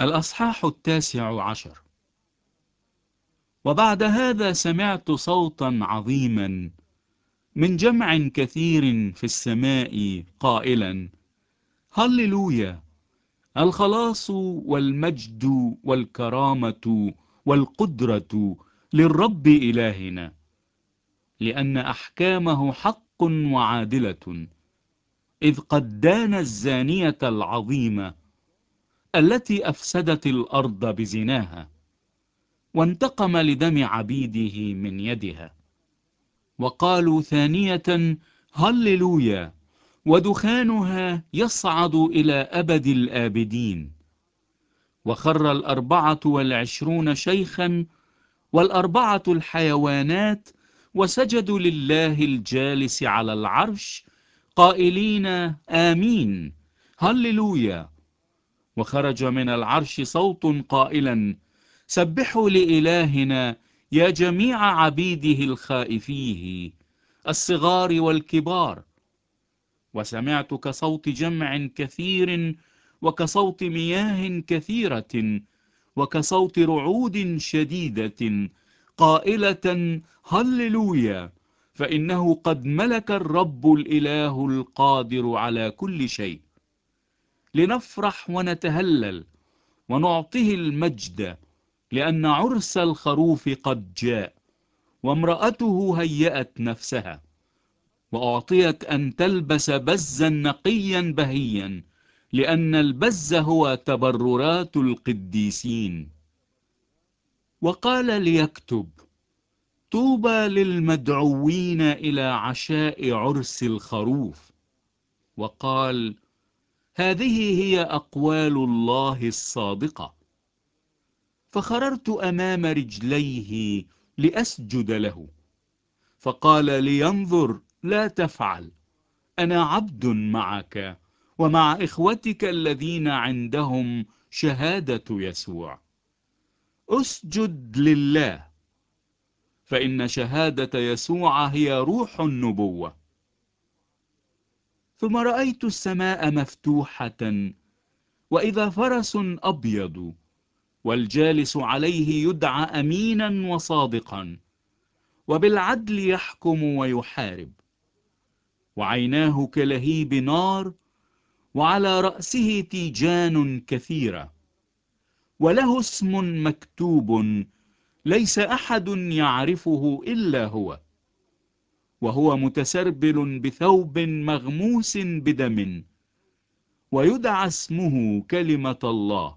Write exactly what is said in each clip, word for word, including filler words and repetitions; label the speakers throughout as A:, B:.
A: الأصحاح التاسع عشر. وبعد هذا سمعت صوتا عظيما من جمع كثير في السماء قائلا: هللويا! الخلاص والمجد والكرامة والقدرة للرب إلهنا، لأن أحكامه حق وعادلة، إذ قد دان الزانية العظيمة التي أفسدت الأرض بزناها، وانتقم لدم عبيده من يدها. وقالوا ثانية: هللويا! ودخانها يصعد إلى أبد الآبدين. وخر الأربعة والعشرون شيخا والأربعة الحيوانات وسجدوا لله الجالس على العرش قائلين: آمين، هللويا! وخرج من العرش صوت قائلا: سبحوا لإلهنا يا جميع عبيده الخائفيه، الصغار والكبار. وسمعت كصوت جمع كثير، وكصوت مياه كثيرة، وكصوت رعود شديدة، قائلة: هللويا! فإنه قد ملك الرب الإله القادر على كل شيء. لنفرح ونتهلل ونعطيه المجد، لأن عرس الخروف قد جاء، وامرأته هيأت نفسها، وأعطيت أن تلبس بزا نقيا بهيا، لأن البز هو تبررات القديسين. وقال ليكتب: طوبى للمدعوين إلى عشاء عرس الخروف. وقال: هذه هي أقوال الله الصادقة. فخررت أمام رجليه لأسجد له، فقال لي: انظر، لا تفعل، أنا عبد معك ومع إخوتك الذين عندهم شهادة يسوع. أسجد لله، فإن شهادة يسوع هي روح النبوة. ثم رأيت السماء مفتوحة، وإذا فرس أبيض، والجالس عليه يدعى أمينا وصادقا، وبالعدل يحكم ويحارب. وعيناه كلهيب نار، وعلى رأسه تيجان كثيرة، وله اسم مكتوب ليس أحد يعرفه إلا هو. وهو متسربل بثوب مغموس بدم، ويدعى اسمه كلمة الله.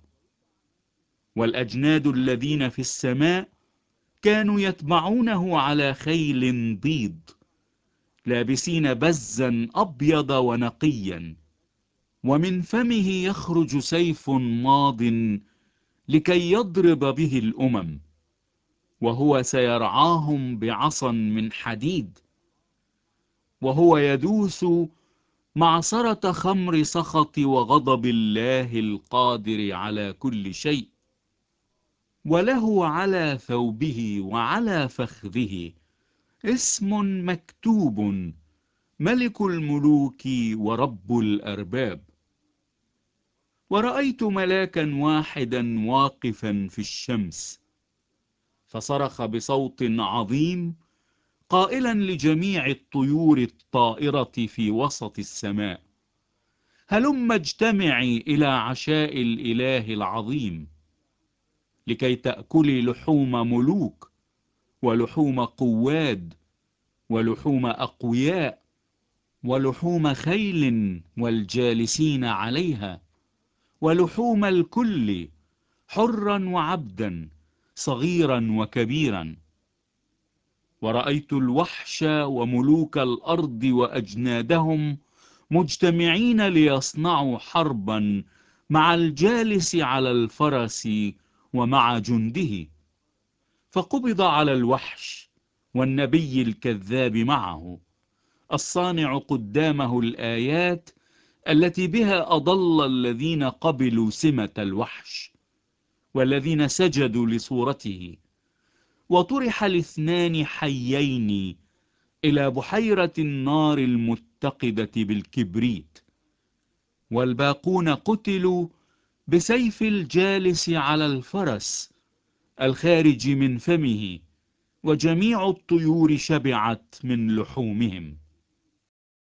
A: والأجناد الذين في السماء كانوا يتبعونه على خيل بيض، لابسين بزا أبيض ونقيا، ومن فمه يخرج سيف ماض لكي يضرب به الأمم، وهو سيرعاهم بعصا من حديد. وهو يدوس معصرة خمر سخط وغضب الله القادر على كل شيء. وله على ثوبه وعلى فخذه اسم مكتوب: ملك الملوك ورب الأرباب. ورأيت ملاكا واحدا واقفا في الشمس، فصرخ بصوت عظيم قائلا لجميع الطيور الطائرة في وسط السماء: هلم اجتمعي إلى عشاء الإله العظيم، لكي تأكلي لحوم ملوك ولحوم قواد ولحوم أقوياء ولحوم خيل والجالسين عليها، ولحوم الكل، حرا وعبدا، صغيرا وكبيرا. ورأيت الوحش وملوك الأرض وأجنادهم مجتمعين ليصنعوا حربا مع الجالس على الفرس ومع جنده. فقبض على الوحش والنبي الكذاب معه، الصانع قدامه الآيات التي بها أضل الذين قبلوا سمة الوحش والذين سجدوا لصورته. وطرح الاثنان حيين إلى بحيرة النار المتقدة بالكبريت. والباقون قتلوا بسيف الجالس على الفرس الخارج من فمه، وجميع الطيور شبعت من لحومهم.